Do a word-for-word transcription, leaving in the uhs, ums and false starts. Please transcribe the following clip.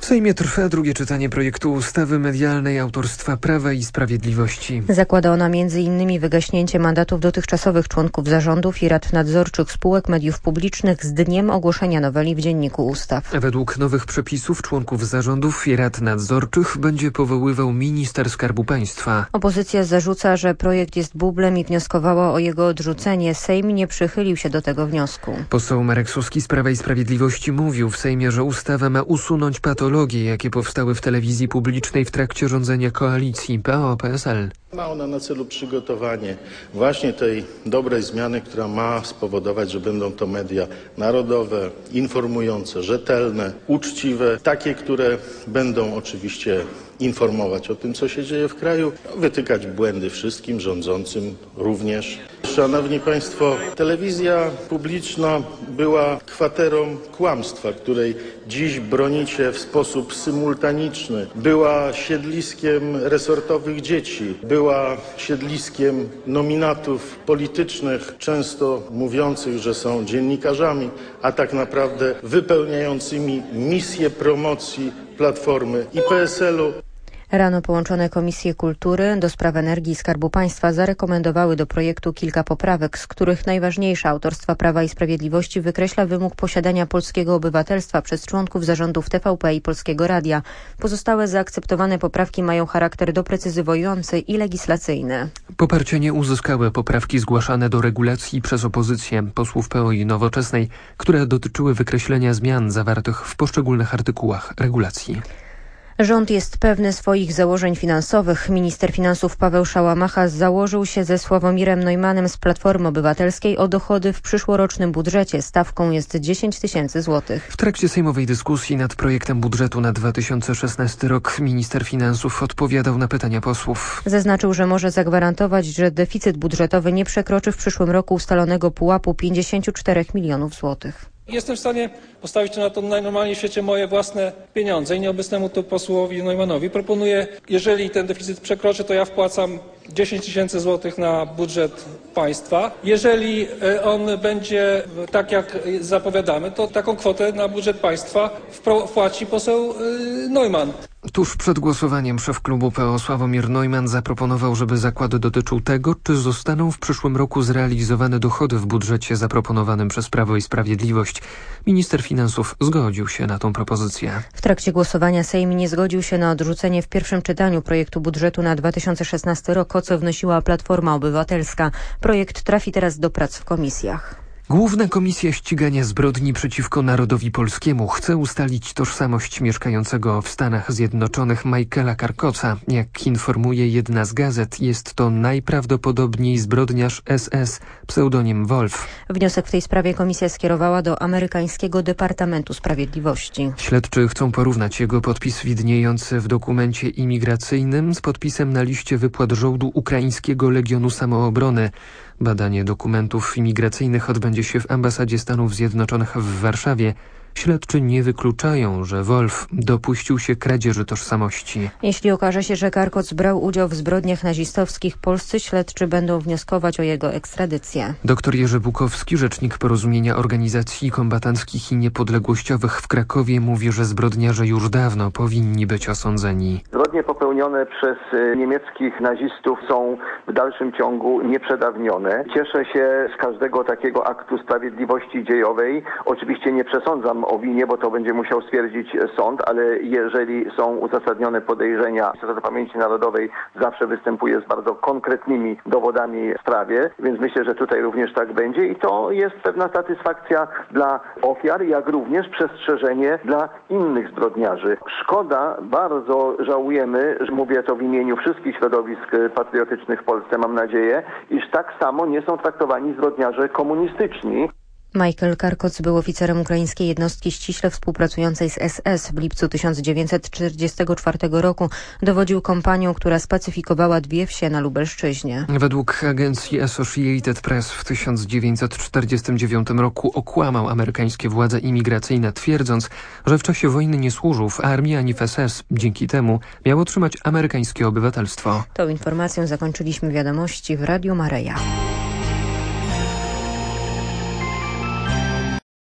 Sejmie trwa drugie czytanie projektu ustawy medialnej autorstwa Prawa i Sprawiedliwości. Zakłada ona między innymi wygaśnięcie mandatów dotychczasowych członków zarządów i rad nadzorczych spółek mediów publicznych z dniem ogłoszenia noweli w Dzienniku Ustaw. Według nowych przepisów członków zarządów i rad nadzorczych będzie powoływał minister Skarbu Państwa. Opozycja zarzuca, że projekt jest bublem i wnioskowała o jego odrzucenie. Sejm nie przychylił się do tego wniosku. Poseł Marek Suski z Prawa i Sprawiedliwości mówił w Sejmie, że ustawa ma usunąć patologie, jakie powstały w telewizji publicznej w trakcie rządzenia koalicji P O P S L. Ma ona na celu przygotowanie właśnie tej dobrej zmiany, która ma spowodować, że będą to media narodowe, informujące, rzetelne, uczciwe, takie, które będą oczywiście informować o tym, co się dzieje w kraju, wytykać błędy wszystkim rządzącym również. Szanowni Państwo, telewizja publiczna była kwaterą kłamstwa, której dziś bronicie w sposób symultaniczny. Była siedliskiem resortowych dzieci, była siedliskiem nominatów politycznych, często mówiących, że są dziennikarzami, a tak naprawdę wypełniającymi misję promocji Platformy i P S L-u. Rano połączone Komisje Kultury do Spraw Energii i Skarbu Państwa zarekomendowały do projektu kilka poprawek, z których najważniejsza autorstwa Prawa i Sprawiedliwości wykreśla wymóg posiadania polskiego obywatelstwa przez członków zarządów T V P i Polskiego Radia. Pozostałe zaakceptowane poprawki mają charakter doprecyzowujący i legislacyjny. Poparcie nie uzyskały poprawki zgłaszane do regulacji przez opozycję posłów P O i Nowoczesnej, które dotyczyły wykreślenia zmian zawartych w poszczególnych artykułach regulacji. Rząd jest pewny swoich założeń finansowych. Minister finansów Paweł Szałamacha założył się ze Sławomirem Neumannem z Platformy Obywatelskiej o dochody w przyszłorocznym budżecie. Stawką jest dziesięć tysięcy złotych. W trakcie sejmowej dyskusji nad projektem budżetu na dwa tysiące szesnasty rok minister finansów odpowiadał na pytania posłów. Zaznaczył, że może zagwarantować, że deficyt budżetowy nie przekroczy w przyszłym roku ustalonego pułapu pięćdziesiąt cztery milionów złotych. Jestem w stanie postawić na to najnormalniej w świecie moje własne pieniądze i nieobecnemu tu posłowi Neumannowi proponuję, jeżeli ten deficyt przekroczy, to ja wpłacam dziesięć tysięcy złotych na budżet państwa. Jeżeli on będzie tak, jak zapowiadamy, to taką kwotę na budżet państwa wpłaci poseł Neumann. Tuż przed głosowaniem szef klubu P O Sławomir Neumann zaproponował, żeby zakład dotyczył tego, czy zostaną w przyszłym roku zrealizowane dochody w budżecie zaproponowanym przez Prawo i Sprawiedliwość. Minister finansów zgodził się na tą propozycję. W trakcie głosowania Sejm nie zgodził się na odrzucenie w pierwszym czytaniu projektu budżetu na dwa tysiące szesnasty rok, o co wnosiła Platforma Obywatelska. Projekt trafi teraz do prac w komisjach. Główna Komisja Ścigania Zbrodni przeciwko Narodowi Polskiemu chce ustalić tożsamość mieszkającego w Stanach Zjednoczonych Michaela Karkoca. Jak informuje jedna z gazet, jest to najprawdopodobniej zbrodniarz S S, pseudonim Wolf. Wniosek w tej sprawie komisja skierowała do amerykańskiego Departamentu Sprawiedliwości. Śledczy chcą porównać jego podpis widniejący w dokumencie imigracyjnym z podpisem na liście wypłat żołdu ukraińskiego Legionu Samoobrony. Badanie dokumentów imigracyjnych odbędzie się w ambasadzie Stanów Zjednoczonych w Warszawie. Śledczy nie wykluczają, że Wolf dopuścił się kradzieży tożsamości. Jeśli okaże się, że Karkoc brał udział w zbrodniach nazistowskich, polscy śledczy będą wnioskować o jego ekstradycję. Doktor Jerzy Bukowski, rzecznik Porozumienia Organizacji Kombatanckich i Niepodległościowych w Krakowie, mówi, że zbrodniarze już dawno powinni być osądzeni. Zbrodnie popełnione przez niemieckich nazistów są w dalszym ciągu nieprzedawnione. Cieszę się z każdego takiego aktu sprawiedliwości dziejowej. Oczywiście nie przesądzam o winie, bo to będzie musiał stwierdzić sąd, ale jeżeli są uzasadnione podejrzenia, Instytut Pamięci Narodowej zawsze występuje z bardzo konkretnymi dowodami w sprawie, więc myślę, że tutaj również tak będzie i to jest pewna satysfakcja dla ofiar, jak również przestrzeżenie dla innych zbrodniarzy. Szkoda, bardzo żałujemy, że mówię to w imieniu wszystkich środowisk patriotycznych w Polsce, mam nadzieję, iż tak samo nie są traktowani zbrodniarze komunistyczni. Michael Karkoc był oficerem ukraińskiej jednostki ściśle współpracującej z S S. W lipcu tysiąc dziewięćset czterdziestego czwartego roku dowodził kompanią, która spacyfikowała dwie wsie na Lubelszczyźnie. Według agencji Associated Press w tysiąc dziewięćset czterdziestym dziewiątym roku okłamał amerykańskie władze imigracyjne, twierdząc, że w czasie wojny nie służył w armii ani w S S. Dzięki temu miał otrzymać amerykańskie obywatelstwo. Tą informacją zakończyliśmy wiadomości w Radiu Maryja.